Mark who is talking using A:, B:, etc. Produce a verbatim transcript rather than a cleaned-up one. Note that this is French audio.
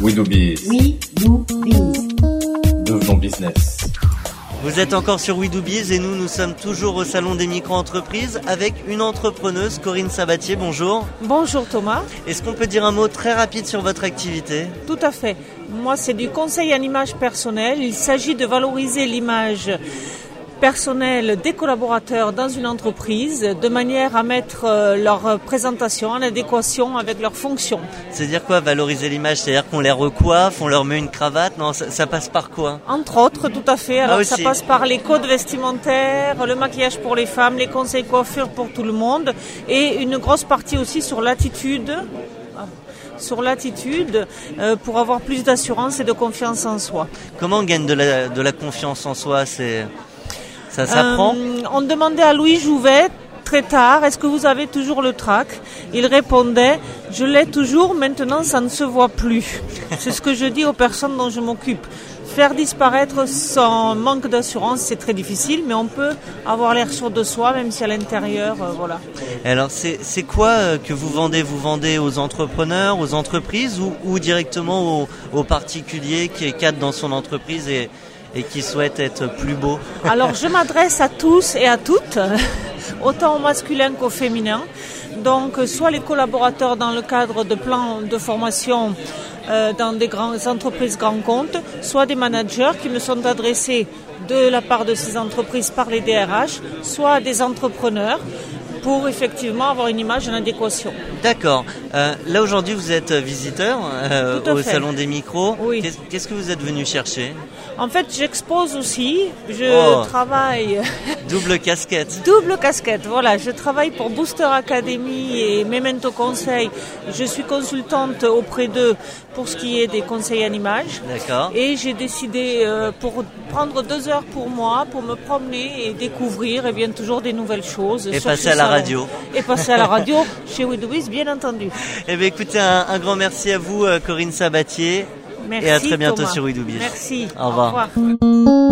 A: We do biz.
B: We do biz.
A: Devenons business.
C: Vous êtes encore sur We Do Biz et nous, nous sommes toujours au Salon des micro-entreprises avec une entrepreneuse, Corinne Sabatier. Bonjour.
D: Bonjour Thomas.
C: Est-ce qu'on peut dire un mot très rapide sur votre activité ?
D: Tout à fait. Moi, c'est du conseil en image personnelle. Il s'agit de valoriser l'image personnelle des collaborateurs dans une entreprise de manière à mettre leur présentation en adéquation avec leurs fonctions.
C: C'est-à-dire quoi, valoriser l'image ? C'est-à-dire qu'on les recoiffe, on leur met une cravate ? Non, ça, ça passe par quoi ?
D: Entre autres, tout à fait. Alors,
C: ah,
D: ça passe par les codes vestimentaires, le maquillage pour les femmes, les conseils coiffure pour tout le monde et une grosse partie aussi sur l'attitude. sur l'attitude euh, pour avoir plus d'assurance et de confiance en soi.
C: Comment on gagne de la, de la confiance en soi ? C'est... Ça s'apprend ?
D: euh, On demandait à Louis Jouvet très tard, est-ce que vous avez toujours le trac ? Il répondait, je l'ai toujours, maintenant ça ne se voit plus. C'est ce que je dis aux personnes dont je m'occupe. Faire disparaître son manque d'assurance, c'est très difficile, mais on peut avoir l'air sûr de soi, même si à l'intérieur, euh, voilà.
C: Alors, c'est, c'est quoi euh, que vous vendez ? Vous vendez aux entrepreneurs, aux entreprises ou, ou directement aux, aux particuliers qui est cadre dans son entreprise et, et qui souhaitent être plus beaux ?
D: Alors, je m'adresse à tous et à toutes, autant au masculin qu'au féminin. Donc, soit les collaborateurs dans le cadre de plans de formation euh, dans des grandes entreprises grands comptes, soit des managers qui me sont adressés de la part de ces entreprises par les D R H, soit des entrepreneurs pour effectivement avoir une image en adéquation.
C: D'accord. Euh, là aujourd'hui vous êtes visiteur euh, au
D: fait.
C: Salon des micros.
D: Oui.
C: Qu'est-ce, qu'est-ce que vous êtes venu chercher ?
D: En fait, j'expose aussi, je
C: Oh.
D: travaille...
C: Double casquette.
D: Double casquette, voilà. Je travaille pour Booster Academy et Memento Conseil. Je suis consultante auprès d'eux pour ce qui est des conseils en image.
C: D'accord.
D: Et j'ai décidé euh, pour prendre deux heures pour moi, pour me promener et découvrir eh bien, toujours des nouvelles choses.
C: Et
D: sur
C: passer
D: ce
C: à la
D: salon.
C: radio.
D: Et passer à la radio chez We Do Biz, bien entendu.
C: Eh bien écoutez, un, un grand merci à vous, Corinne Sabatier.
D: Merci,
C: et à très bientôt
D: Thomas.
C: sur We Do Biz.
D: Merci.
C: Au revoir.
D: Au revoir.